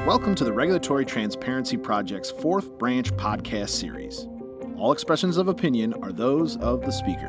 Welcome to the Regulatory Transparency Project's fourth branch podcast series. All expressions of opinion are those of the speaker.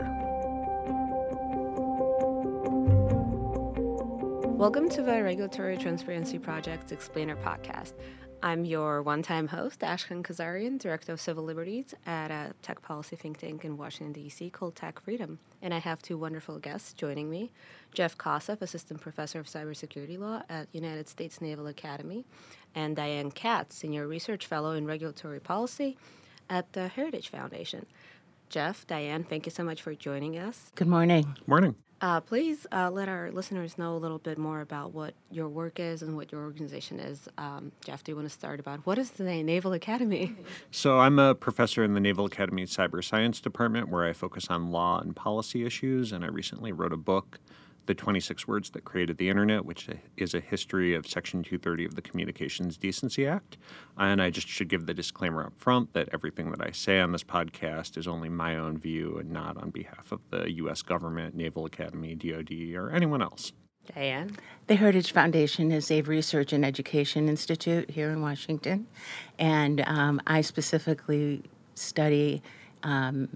Welcome to the Regulatory Transparency Project's Explainer podcast. I'm your one-time host, Ashkan Kazarian, Director of Civil Liberties at a tech policy think tank in Washington, D.C. called Tech Freedom. And I have two wonderful guests joining me, Jeff Kosseff, Assistant Professor of Cybersecurity Law at United States Naval Academy, and Diane Katz, Senior Research Fellow in Regulatory Policy at the Heritage Foundation. Jeff, Diane, thank you so much for joining us. Good morning. Morning. Please let our listeners know a little bit more about what your work is and what your organization is. Jeff, do you want to start about what is the Naval Academy? So I'm a professor in the Naval Academy Cyber Science Department where I focus on law and policy issues, and I recently wrote a book, The 26 Words That Created the Internet, which is a history of Section 230 of the Communications Decency Act. And I just should give the disclaimer up front that everything that I say on this podcast is only my own view and not on behalf of the U.S. government, Naval Academy, DoD, or anyone else. Diane? The Heritage Foundation is a research and education institute here in Washington, and I specifically study I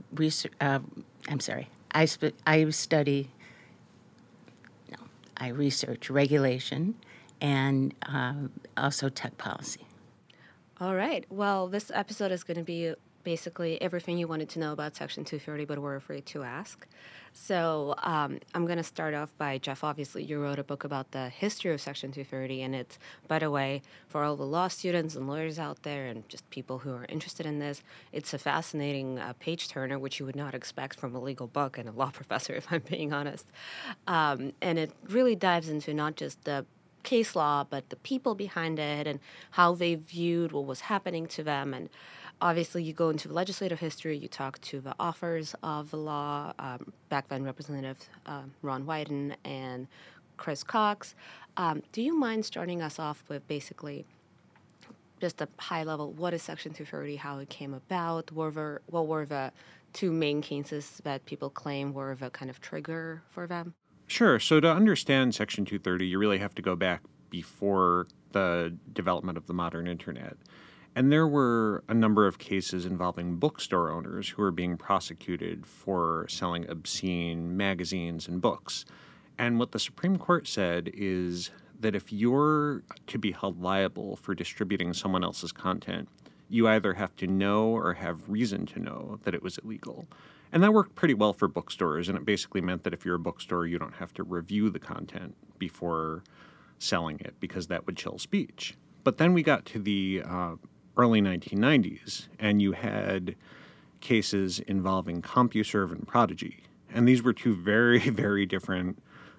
research regulation and also tech policy. All right. Well, this episode is going to be basically everything you wanted to know about Section 230, but were afraid to ask. So I'm going to start off by, Jeff, obviously you wrote a book about the history of Section 230, and it's, by the way, for all the law students and lawyers out there and just people who are interested in this, it's a fascinating page-turner, which you would not expect from a legal book and a law professor, if I'm being honest. And it really dives into not just the case law, but the people behind it and how they viewed what was happening to them. And obviously, you go into legislative history, you talk to the authors of the law, back then Representative Ron Wyden and Chris Cox. Do you mind starting us off with basically just a high level, what is Section 230, how it came about, what were the two main cases that people claim were the kind of trigger for them? Sure. So to understand Section 230, you really have to go back before the development of the modern internet. And there were a number of cases involving bookstore owners who were being prosecuted for selling obscene magazines and books. And what the Supreme Court said is that if you're to be held liable for distributing someone else's content, you either have to know or have reason to know that it was illegal. And that worked pretty well for bookstores, and it basically meant that if you're a bookstore, you don't have to review the content before selling it because that would chill speech. But then we got to the early 1990s, and you had cases involving CompuServe and Prodigy. And these were two very, very different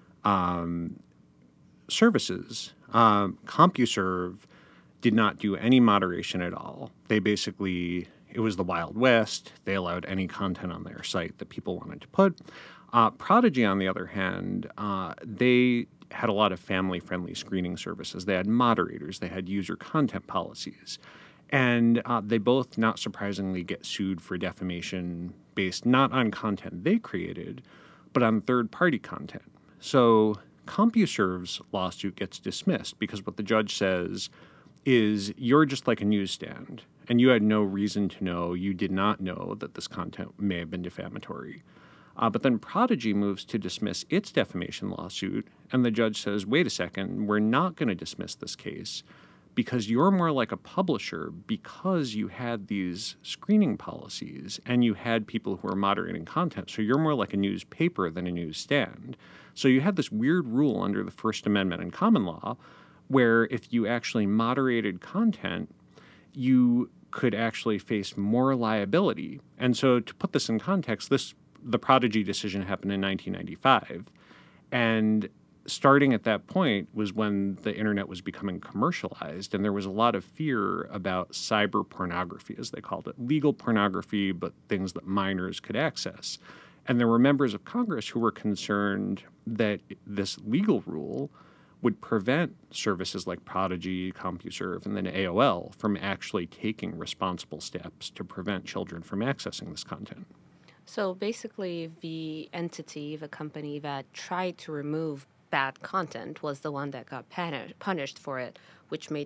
services. CompuServe did not do any moderation at all. They basically, it was the Wild West. They allowed any content on their site that people wanted to put. Prodigy, on the other hand, they had a lot of family-friendly screening services. They had moderators. They had user content policies. And they both, not surprisingly, get sued for defamation based not on content they created, but on third-party content. So CompuServe's lawsuit gets dismissed because what the judge says is you're just like a newsstand, and you had no reason to know, you did not know that this content may have been defamatory. But then Prodigy moves to dismiss its defamation lawsuit, and the judge says, wait a second, we're not going to dismiss this case because you're more like a publisher because you had these screening policies and you had people who are moderating content. So you're more like a newspaper than a newsstand. So you had this weird rule under the First Amendment and common law where if you actually moderated content, you could actually face more liability. And so to put this in context, the Prodigy decision happened in 1995. And starting at that point was when the internet was becoming commercialized, and there was a lot of fear about cyber pornography, as they called it, legal pornography, but things that minors could access. And there were members of Congress who were concerned that this legal rule would prevent services like Prodigy, CompuServe, and then AOL from actually taking responsible steps to prevent children from accessing this content. So basically, the entity, the company that tried to remove bad content was the one that got punished for it, which made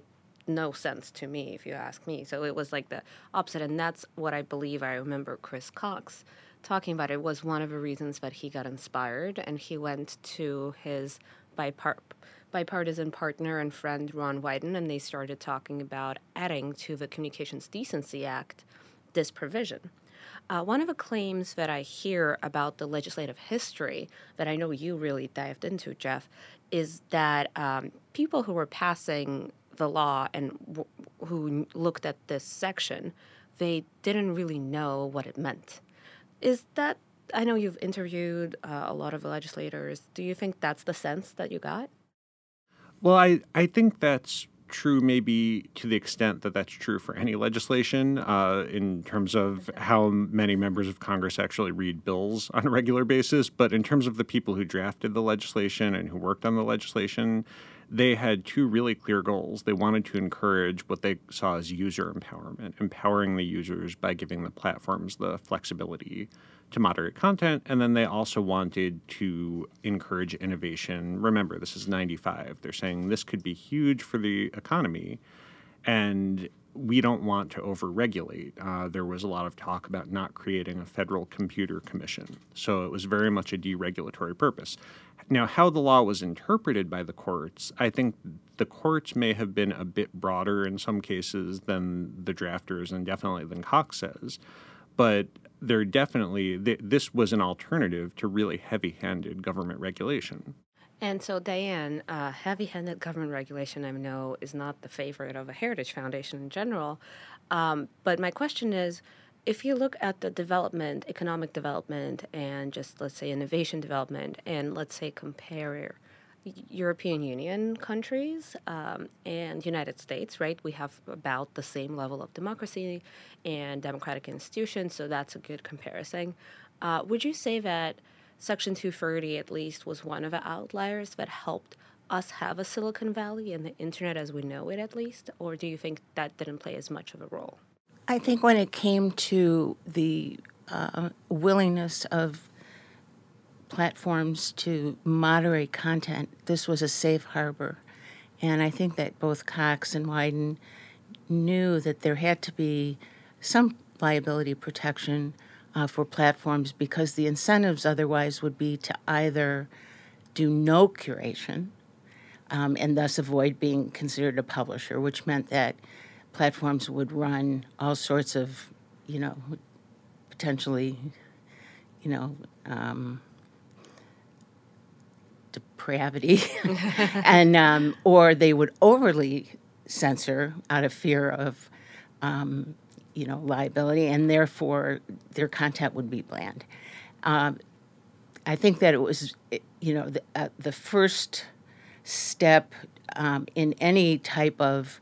no sense to me, if you ask me. So it was like the opposite. And that's what I believe I remember Chris Cox talking about. It was one of the reasons that he got inspired, and he went to his bipartisan partner and friend Ron Wyden, and they started talking about adding to the Communications Decency Act this provision. One of the claims that I hear about the legislative history that I know you really dived into, Jeff, is that people who were passing the law and who looked at this section, they didn't really know what it meant. Is that, I know you've interviewed a lot of the legislators. Do you think that's the sense that you got? Well, I think that's true maybe to the extent that that's true for any legislation in terms of how many members of Congress actually read bills on a regular basis. But in terms of the people who drafted the legislation and who worked on the legislation, they had two really clear goals. They wanted to encourage what they saw as user empowerment, empowering the users by giving the platforms the flexibility to moderate content. And then they also wanted to encourage innovation. Remember, this is 95. They're saying this could be huge for the economy, and we don't want to over-regulate. There was a lot of talk about not creating a federal computer commission. So it was very much a deregulatory purpose. Now, how the law was interpreted by the courts, I think the courts may have been a bit broader in some cases than the drafters and definitely than Cox says. But this was an alternative to really heavy-handed government regulation. And so, Diane, heavy-handed government regulation, I know, is not the favorite of a Heritage Foundation in general. But my question is, if you look at the development, economic development, and just, let's say, innovation development, and let's say compare European Union countries and United States, right? We have about the same level of democracy and democratic institutions, so that's a good comparison. Would you say that Section 230 at least was one of the outliers that helped us have a Silicon Valley and the internet as we know it at least, or do you think that didn't play as much of a role? I think when it came to the willingness of platforms to moderate content, this was a safe harbor. And I think that both Cox and Wyden knew that there had to be some liability protection for platforms because the incentives otherwise would be to either do no curation and thus avoid being considered a publisher, which meant that platforms would run all sorts of, potentially, depravity, and or they would overly censor out of fear of, liability, and therefore their content would be banned. I think that it was, the first step in any type of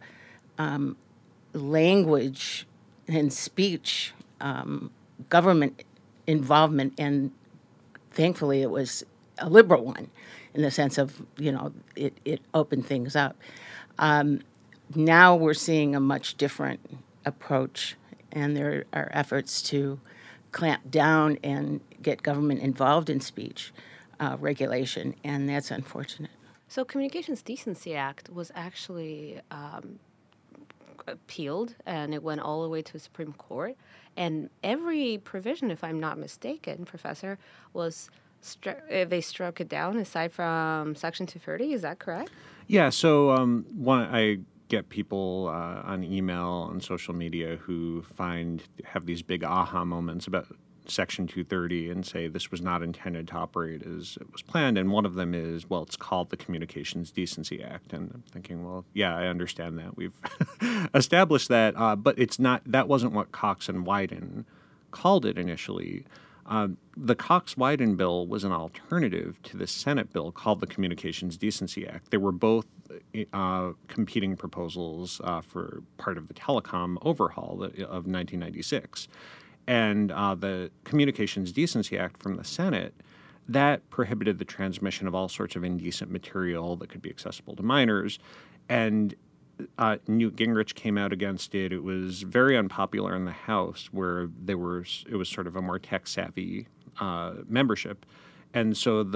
language and speech, government involvement, and thankfully it was a liberal one in the sense of, it opened things up. Now we're seeing a much different approach, and there are efforts to clamp down and get government involved in speech regulation, and that's unfortunate. So Communications Decency Act was actually appealed, and it went all the way to the Supreme Court. And every provision, if I'm not mistaken, Professor, was they struck it down aside from Section 230. Is that correct? Yeah. So I get people on email and social media who have these big aha moments about Section 230 and say this was not intended to operate as it was planned. And one of them is, well, it's called the Communications Decency Act. And I'm thinking, well, yeah, I understand that. We've established that. But it's not. That wasn't what Cox and Wyden called it initially. The Cox-Wyden bill was an alternative to the Senate bill called the Communications Decency Act. They were both competing proposals for part of the telecom overhaul of 1996. And the Communications Decency Act from the Senate, that prohibited the transmission of all sorts of indecent material that could be accessible to minors. And Newt Gingrich came out against it. It was very unpopular in the House, where it was sort of a more tech-savvy membership. And so the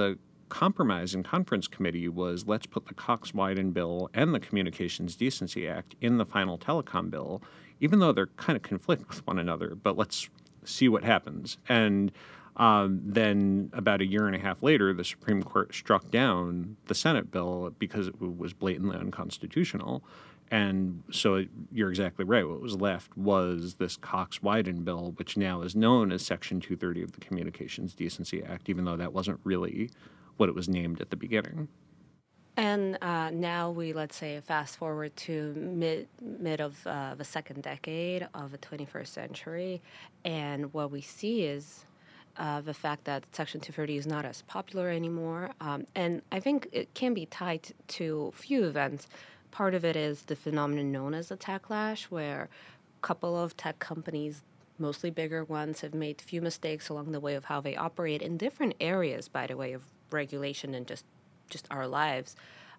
compromise in conference committee was, let's put the Cox-Wyden bill and the Communications Decency Act in the final telecom bill, even though they're kind of conflict with one another, but let's see what happens. And then about a year and a half later, the Supreme Court struck down the Senate bill because it was blatantly unconstitutional. And so you're exactly right. What was left was this Cox-Wyden bill, which now is known as Section 230 of the Communications Decency Act, even though that wasn't really what it was named at the beginning. And now we, let's say, fast forward to mid of the second decade of the 21st century, and what we see is the fact that Section 230 is not as popular anymore. And I think it can be tied to a few events. Part of it is the phenomenon known as the techlash, where a couple of tech companies, mostly bigger ones, have made few mistakes along the way of how they operate in different areas, by the way, of regulation and just our lives.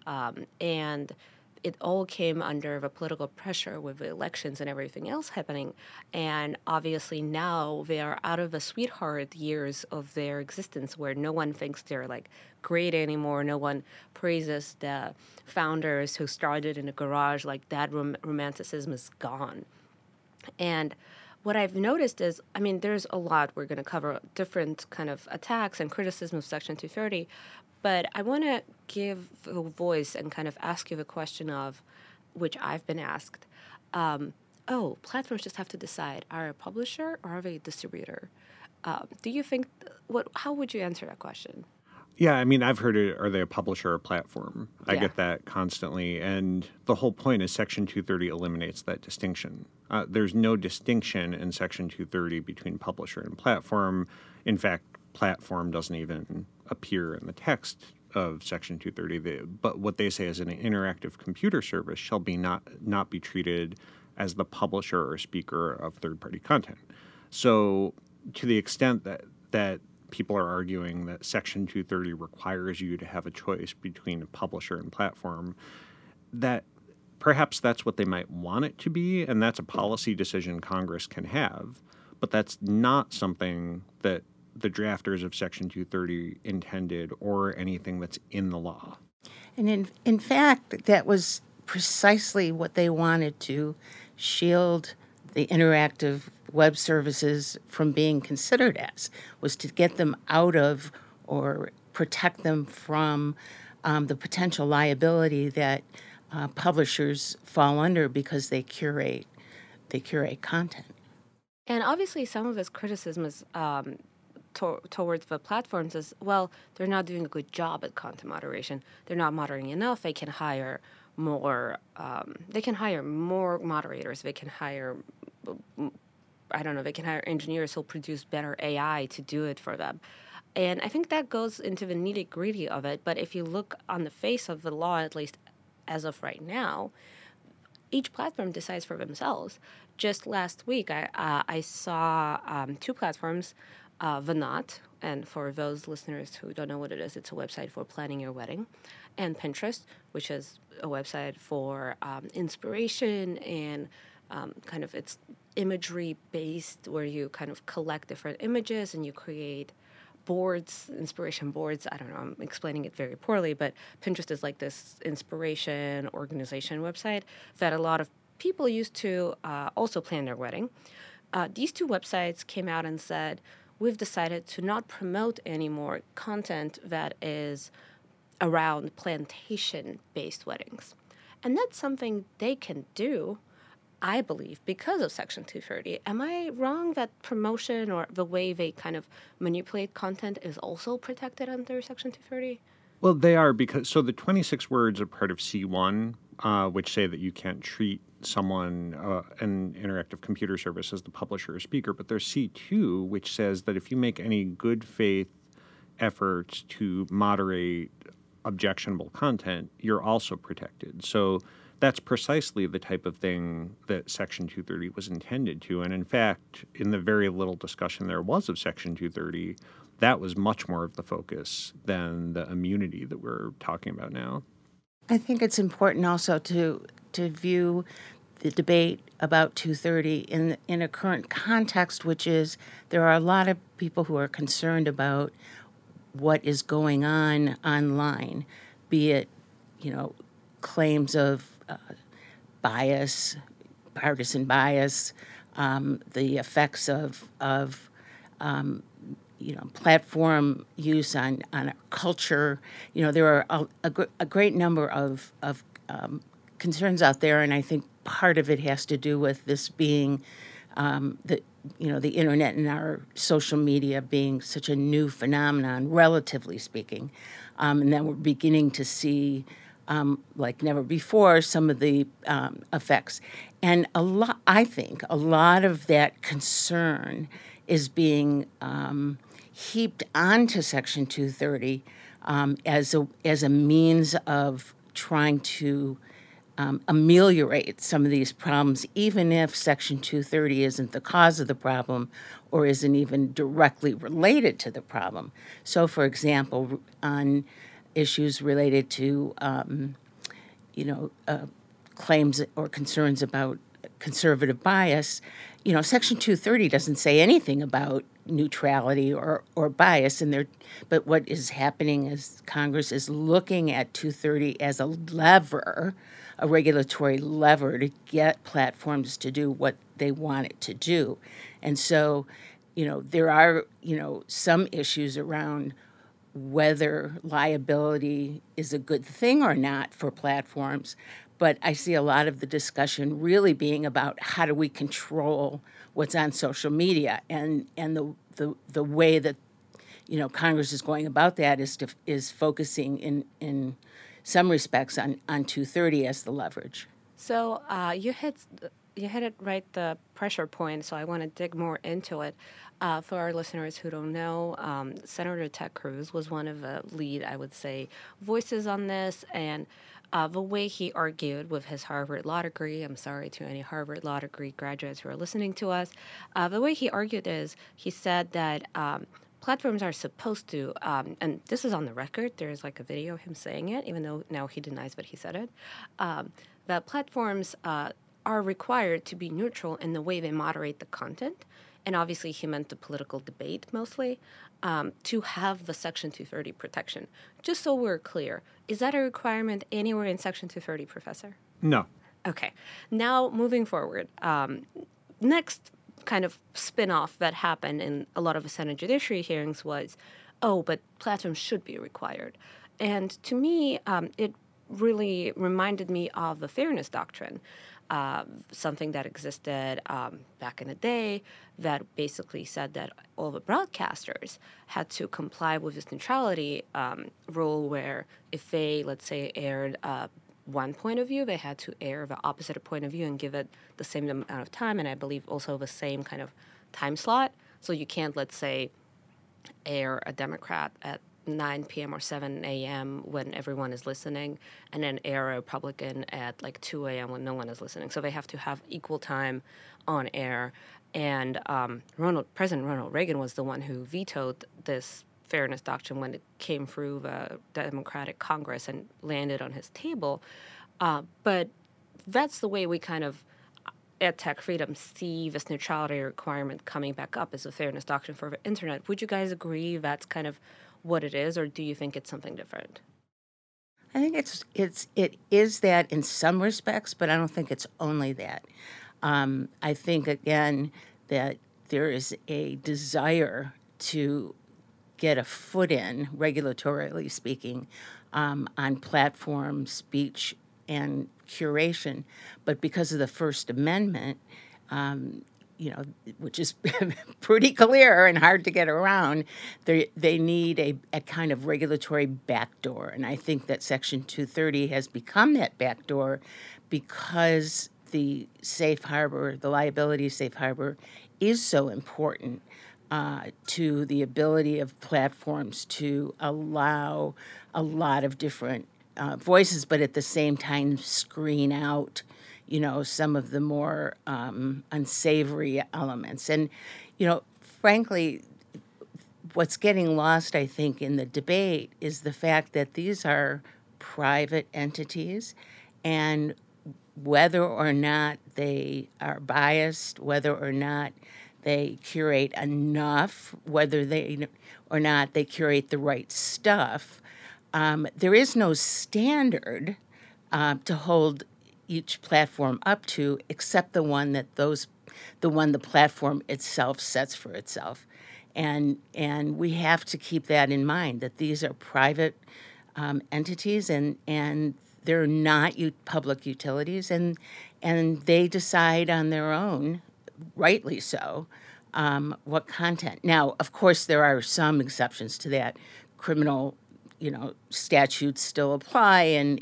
And it all came under the political pressure with the elections and everything else happening. And obviously now they are out of the sweetheart years of their existence where no one thinks they're like great anymore. No one praises the founders who started in a garage. Like that romanticism is gone. And what I've noticed is, I mean, there's a lot we're going to cover, different kind of attacks and criticism of Section 230, but I want to give a voice and kind of ask you the question of, which I've been asked, platforms just have to decide, are they a publisher or are they a distributor? Do you think, how would you answer that question? Yeah, I mean, I've heard it, are they a publisher or a platform? I Yeah. get that constantly. And the whole point is Section 230 eliminates that distinction. There's no distinction in Section 230 between publisher and platform. In fact, platform doesn't even appear in the text of Section 230. But what they say is an interactive computer service shall be not be treated as the publisher or speaker of third-party content. So to the extent that people are arguing that Section 230 requires you to have a choice between a publisher and platform, that perhaps that's what they might want it to be, and that's a policy decision Congress can have, but that's not something that the drafters of Section 230 intended or anything that's in the law. And in fact, that was precisely what they wanted to shield the interactive web services from being considered as, was to get them out of or protect them from the potential liability that publishers fall under because they curate content. And obviously some of this criticism is towards the platforms is, well, they're not doing a good job at content moderation. They're not moderating enough. They can hire more. They can hire more moderators. They can hire, they can hire engineers who'll produce better AI to do it for them. And I think that goes into the nitty-gritty of it. But if you look on the face of the law, at least as of right now, each platform decides for themselves. Just last week, I saw two platforms, The Knot, and for those listeners who don't know what it is, it's a website for planning your wedding, and Pinterest, which is a website for inspiration and kind of it's imagery-based, where you kind of collect different images and you create boards, inspiration boards. I don't know, I'm explaining it very poorly, but Pinterest is like this inspiration organization website that a lot of people use to also plan their wedding. These two websites came out and said, we've decided to not promote any more content that is around plantation-based weddings. And that's something they can do, I believe, because of Section 230. Am I wrong that promotion or the way they kind of manipulate content is also protected under Section 230? Well, they are, because the 26 words are part of C1, which say that you can't treat someone, an interactive computer service, as the publisher or speaker. But there's C2, which says that if you make any good faith efforts to moderate objectionable content, you're also protected. So that's precisely the type of thing that Section 230 was intended to. And in fact, in the very little discussion there was of Section 230, that was much more of the focus than the immunity that we're talking about now. I think it's important also to view the debate about 230 in a current context, which is there are a lot of people who are concerned about what is going on online, be it, claims of bias, partisan bias, the effects of platform use on our culture. There are a great number of concerns out there, and I think part of it has to do with this being the internet and our social media being such a new phenomenon, relatively speaking, and then we're beginning to see, like never before, some of the effects. And I think a lot of that concern is being heaped onto Section 230 as a means of trying to ameliorate some of these problems, even if Section 230 isn't the cause of the problem or isn't even directly related to the problem. So, for example, on issues related to, claims or concerns about conservative bias, Section 230 doesn't say anything about neutrality or bias in there. But what is happening is Congress is looking at 230 as a lever, a regulatory lever to get platforms to do what they want it to do. And so, there are, some issues around whether liability is a good thing or not for platforms. But I see a lot of the discussion really being about how do we control what's on social media, and the way that Congress is going about that is focusing in some respects on 230 as the leverage. So you hit it right, the pressure point, so I want to dig more into it. For our listeners who don't know, Senator Ted Cruz was one of the lead, I would say, voices on this, and the way he argued with his Harvard Law degree, I'm sorry to any Harvard Law degree graduates who are listening to us, the way he argued is he said that platforms are supposed to, and this is on the record, there's like a video of him saying it, even though now he denies that he said it, that platforms are required to be neutral in the way they moderate the content. And obviously he meant the political debate mostly, to have the Section 230 protection. Just so we're clear, is that a requirement anywhere in Section 230, Professor? No. Okay. Now, moving forward, next kind of spin-off that happened in a lot of the Senate Judiciary hearings was, but platforms should be required. And to me, it really reminded me of the fairness doctrine. Something that existed back in the day that basically said that all the broadcasters had to comply with this neutrality rule, where if they, let's say, aired one point of view, they had to air the opposite point of view and give it the same amount of time, and I believe also the same kind of time slot. So you can't, let's say, air a Democrat at 9 p.m. or 7 a.m. when everyone is listening, and then air a Republican at like 2 a.m. when no one is listening. So they have to have equal time on air. And President Ronald Reagan was the one who vetoed this fairness doctrine when it came through the Democratic Congress and landed on his table. But that's the way we kind of, at Tech Freedom, see this neutrality requirement coming back up as a fairness doctrine for the internet. Would you guys agree that's kind of what it is, or do you think it's something different? I think it is that in some respects, but I don't think it's only that. I think, again, that there is a desire to get a foot in, regulatorily speaking, on platform speech and curation. But because of the First Amendment, which is pretty clear and hard to get around, they need a kind of regulatory backdoor. And I think that Section 230 has become that backdoor because the safe harbor, the liability safe harbor, is so important to the ability of platforms to allow a lot of different voices, but at the same time screen out some of the more unsavory elements. And, frankly, what's getting lost, I think, in the debate is the fact that these are private entities, and whether or not they are biased, whether or not they curate enough, whether they or not they curate the right stuff. There is no standard to hold each platform up to, except the one the platform itself sets for itself, and we have to keep that in mind, that these are private entities, and they're not public utilities, and they decide on their own, rightly so, what content. Now, of course, there are some exceptions to that. Criminal, statutes still apply, and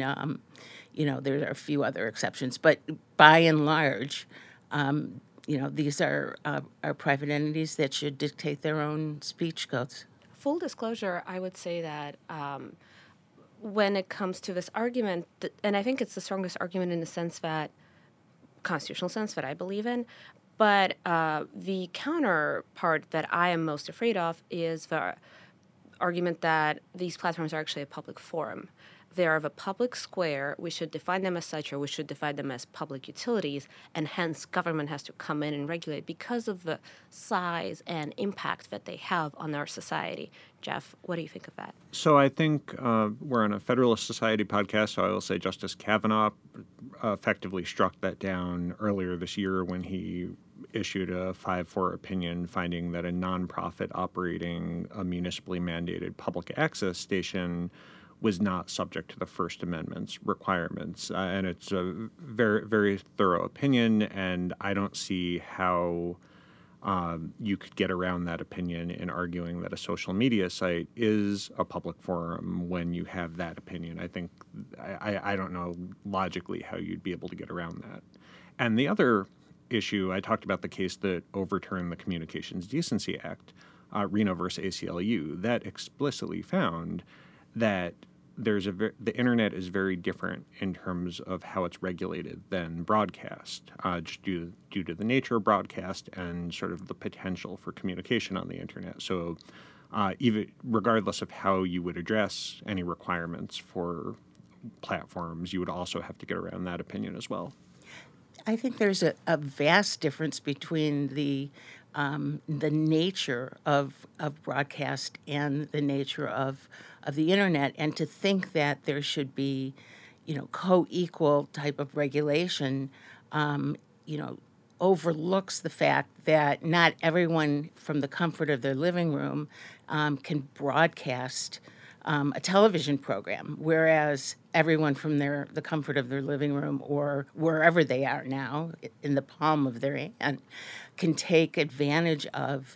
there are a few other exceptions. But by and large, these are private entities that should dictate their own speech codes. Full disclosure, I would say that when it comes to this argument, and I think it's the strongest argument in the sense that, constitutional sense that I believe in, but the counterpart that I am most afraid of is the argument that these platforms are actually a public forum. They are of a public square. We should define them as such, or we should define them as public utilities, and hence government has to come in and regulate because of the size and impact that they have on our society. Jeff, what do you think of that? So I think we're on a Federalist Society podcast, so I will say Justice Kavanaugh effectively struck that down earlier this year when he issued a 5-4 opinion finding that a nonprofit operating a municipally mandated public access station was not subject to the First Amendment's requirements. And it's a very, very thorough opinion, and I don't see how you could get around that opinion in arguing that a social media site is a public forum when you have that opinion. I think, I don't know logically how you'd be able to get around that. And the other issue, I talked about the case that overturned the Communications Decency Act, Reno versus ACLU, that explicitly found that the internet is very different in terms of how it's regulated than broadcast, just due to the nature of broadcast and sort of the potential for communication on the internet. So even regardless of how you would address any requirements for platforms, you would also have to get around that opinion as well. I think there's a vast difference between the nature of broadcast and the nature of the internet, and to think that there should be, co-equal type of regulation, overlooks the fact that not everyone from the comfort of their living room can broadcast a television program, whereas everyone from the comfort of their living room or wherever they are now, in the palm of their hand, can take advantage of,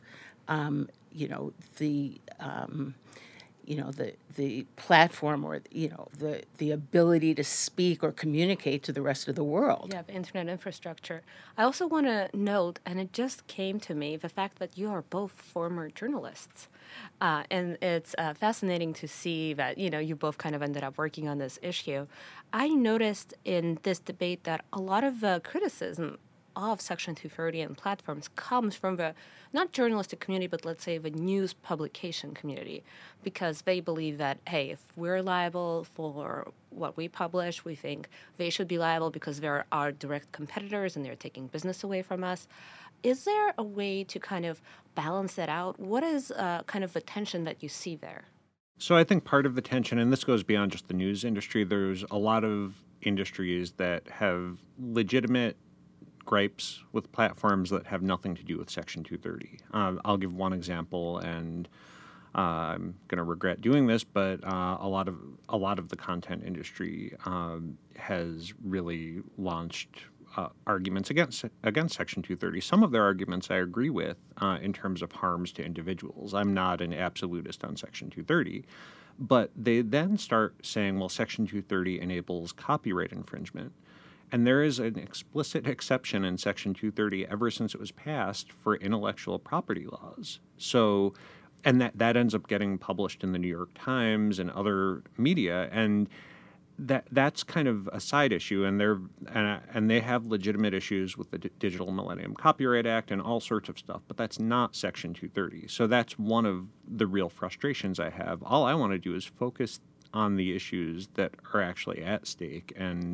the platform, or the ability to speak or communicate to the rest of the world. Yeah, the internet infrastructure. I also want to note, and it just came to me, the fact that you are both former journalists. And it's fascinating to see that, you both kind of ended up working on this issue. I noticed in this debate that a lot of criticism of Section 230 and platforms comes from the, not journalistic community, but let's say the news publication community, because they believe that, hey, if we're liable for what we publish, we think they should be liable because they're our direct competitors and they're taking business away from us. Is there a way to kind of balance that out? What is kind of the tension that you see there? So I think part of the tension, and this goes beyond just the news industry, there's a lot of industries that have legitimate gripes with platforms that have nothing to do with Section 230. I'll give one example, and I'm going to regret doing this, but a lot of the content industry has really launched arguments against Section 230. Some of their arguments I agree with in terms of harms to individuals. I'm not an absolutist on Section 230, but they then start saying, well, Section 230 enables copyright infringement. And there is an explicit exception in Section 230 ever since it was passed for intellectual property laws. So, and that ends up getting published in the New York Times and other media, and that's kind of a side issue. And they have legitimate issues with the Digital Millennium Copyright Act and all sorts of stuff, but that's not Section 230. So that's one of the real frustrations I have. All I want to do is focus on the issues that are actually at stake and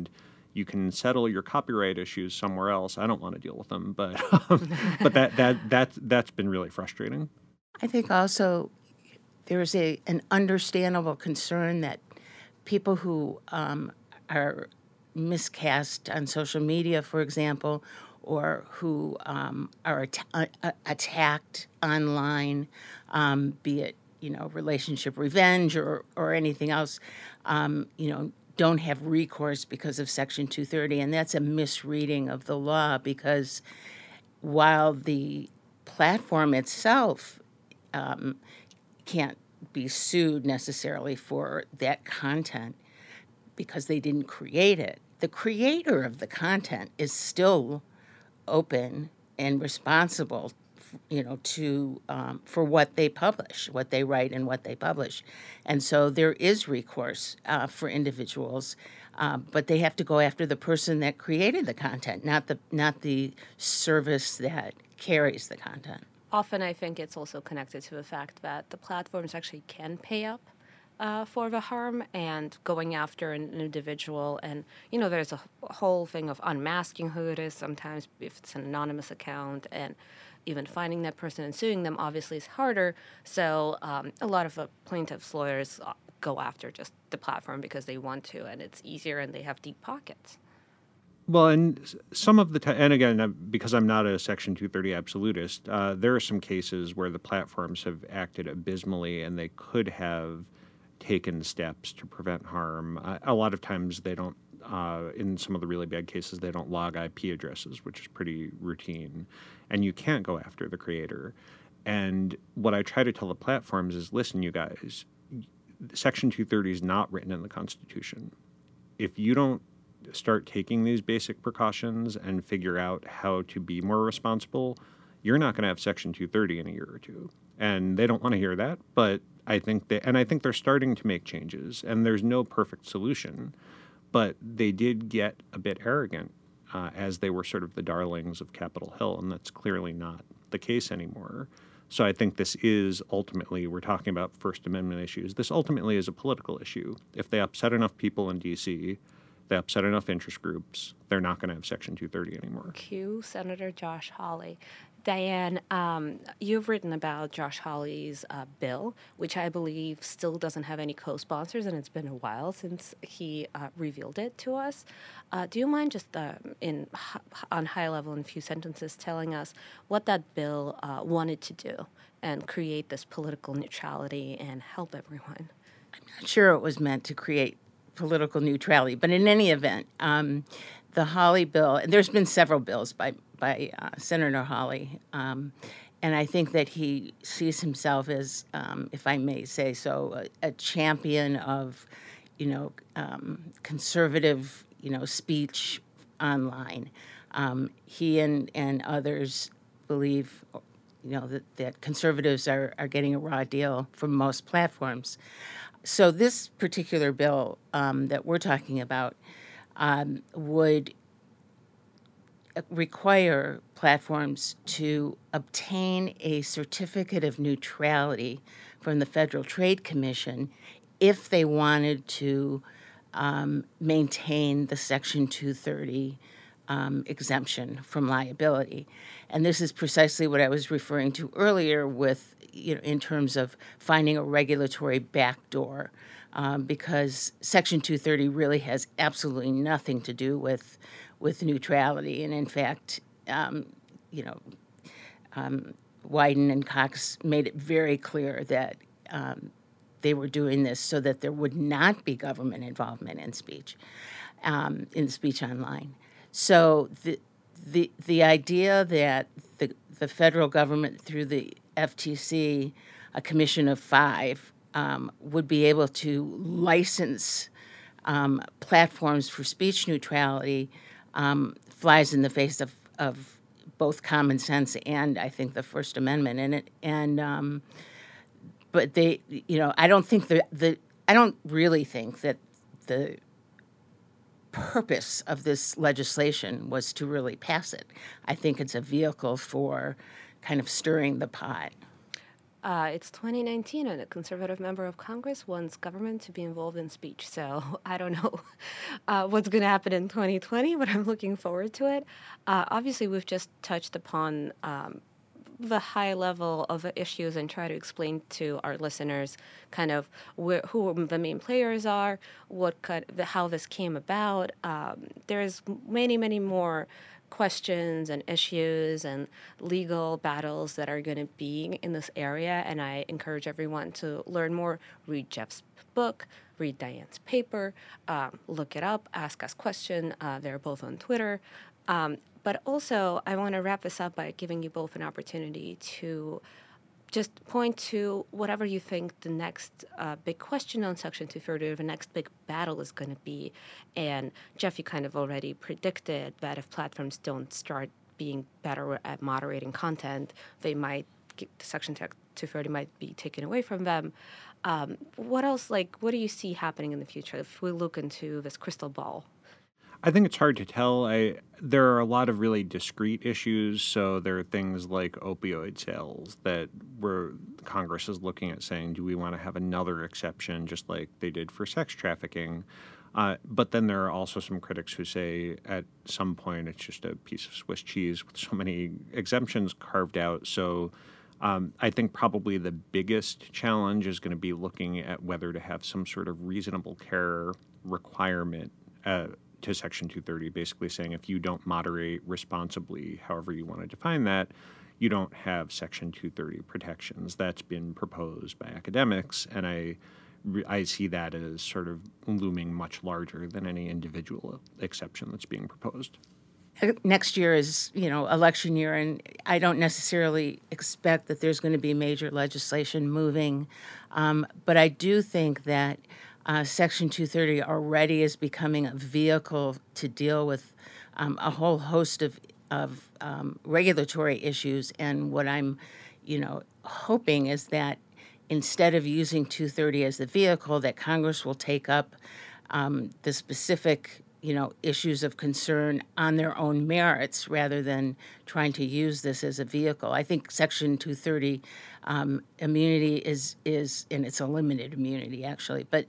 You can settle your copyright issues somewhere else. I don't want to deal with them, but but that's been really frustrating. I think also there's an understandable concern that people who are miscast on social media, for example, or who are attacked online, be it relationship revenge or anything else, don't have recourse because of Section 230, and that's a misreading of the law because while the platform itself can't be sued necessarily for that content because they didn't create it, the creator of the content is still open and responsible, to for what they publish, what they write, and what they publish, and so there is recourse for individuals, but they have to go after the person that created the content, not the service that carries the content. Often I think it's also connected to the fact that the platforms actually can pay up for the harm, and going after an individual. And, there's a whole thing of unmasking who it is sometimes if it's an anonymous account, and even finding that person and suing them obviously is harder. So a lot of the plaintiffs' lawyers go after just the platform because they want to, and it's easier and they have deep pockets. Well, and some of the time, and again, because I'm not a Section 230 absolutist, there are some cases where the platforms have acted abysmally and they could have taken steps to prevent harm. A lot of times they don't, in some of the really bad cases, they don't log IP addresses, which is pretty routine. And you can't go after the creator. And what I try to tell the platforms is, listen, you guys, Section 230 is not written in the Constitution. If you don't start taking these basic precautions and figure out how to be more responsible, you're not going to have Section 230 in a year or two. And they don't want to hear that, but I think they're starting to make changes, and there's no perfect solution, but they did get a bit arrogant as they were sort of the darlings of Capitol Hill, and that's clearly not the case anymore. So I think this is ultimately, we're talking about First Amendment issues, this ultimately is a political issue. If they upset enough people in D.C., they upset enough interest groups, they're not going to have Section 230 anymore. Cue Senator Josh Hawley. Diane, you've written about Josh Hawley's bill, which I believe still doesn't have any co-sponsors, and it's been a while since he revealed it to us. Do you mind just on high level in a few sentences telling us what that bill wanted to do and create this political neutrality and help everyone? I'm not sure it was meant to create political neutrality, but in any event, the Hawley bill, and there's been several bills by Senator Hawley, and I think that he sees himself as, if I may say so, a champion of, conservative, speech online. He and others believe, that conservatives are getting a raw deal from most platforms. So this particular bill that we're talking about would require platforms to obtain a certificate of neutrality from the Federal Trade Commission if they wanted to maintain the Section 230 exemption from liability. And this is precisely what I was referring to earlier with, in terms of finding a regulatory backdoor, because Section 230 really has absolutely nothing to do with neutrality. And in fact, Wyden and Cox made it very clear that they were doing this so that there would not be government involvement in speech online. So the idea that the federal government, through the FTC, a commission of 5, would be able to license platforms for speech neutrality flies in the face of both common sense and, I think, the First Amendment. But they, I don't really think that the purpose of this legislation was to really pass it. I think it's a vehicle for kind of stirring the pot. It's 2019, and a conservative member of Congress wants government to be involved in speech. So I don't know what's going to happen in 2020, but I'm looking forward to it. Obviously, we've just touched upon the high level of the issues and try to explain to our listeners kind of who the main players are, how this came about. There's many, many more questions and issues and legal battles that are going to be in this area, and I encourage everyone to learn more. Read Jeff's book, read Diane's paper, look it up, ask us questions. They're both on Twitter. But also, I want to wrap this up by giving you both an opportunity to just point to whatever you think the next big question on Section 230 or the next big battle is going to be. And Jeff, you kind of already predicted that if platforms don't start being better at moderating content, Section 230 might be taken away from them. What else, what do you see happening in the future if we look into this crystal ball? I think it's hard to tell. There are a lot of really discrete issues. So there are things like opioid sales where Congress is looking at saying, do we want to have another exception just like they did for sex trafficking? But then there are also some critics who say at some point it's just a piece of Swiss cheese with so many exemptions carved out. So I think probably the biggest challenge is going to be looking at whether to have some sort of reasonable care requirement to Section 230, basically saying if you don't moderate responsibly, however you want to define that, you don't have Section 230 protections. That's been proposed by academics, and I see that as sort of looming much larger than any individual exception that's being proposed. Next year is, election year, and I don't necessarily expect that there's going to be major legislation moving, but I do think that Section 230 already is becoming a vehicle to deal with a whole host of regulatory issues. And what I'm, hoping is that instead of using 230 as the vehicle, that Congress will take up the specific, issues of concern on their own merits rather than trying to use this as a vehicle. I think Section 230 immunity is, and it's a limited immunity actually, but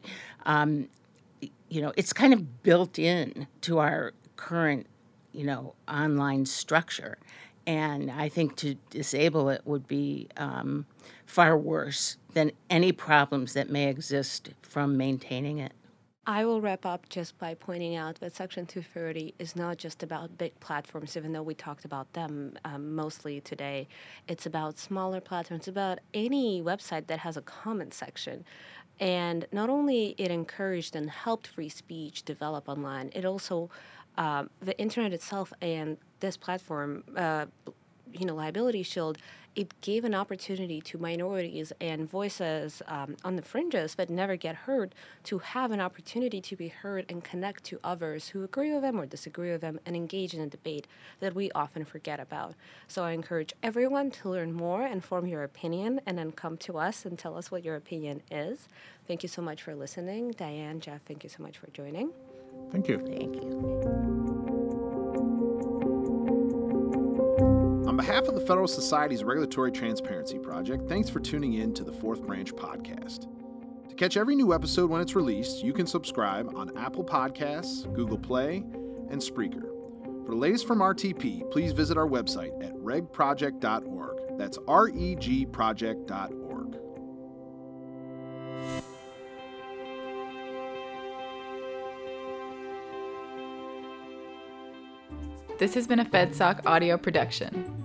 it's kind of built in to our current, online structure. And I think to disable it would be far worse than any problems that may exist from maintaining it. I will wrap up just by pointing out that Section 230 is not just about big platforms, even though we talked about them mostly today. It's about smaller platforms, about any website that has a comment section. And not only it encouraged and helped free speech develop online, it also, the internet itself and this platform, Liability Shield, it gave an opportunity to minorities and voices on the fringes that never get heard to have an opportunity to be heard and connect to others who agree with them or disagree with them and engage in a debate that we often forget about. So I encourage everyone to learn more and form your opinion and then come to us and tell us what your opinion is. Thank you so much for listening. Diane, Jeff, thank you so much for joining. Thank you. Thank you. On behalf of the Federal Society's Regulatory Transparency Project, thanks for tuning in to the Fourth Branch podcast. To catch every new episode when it's released, you can subscribe on Apple Podcasts, Google Play, and Spreaker. For the latest from RTP, please visit our website at regproject.org. That's regproject.org. This has been a FedSoc audio production.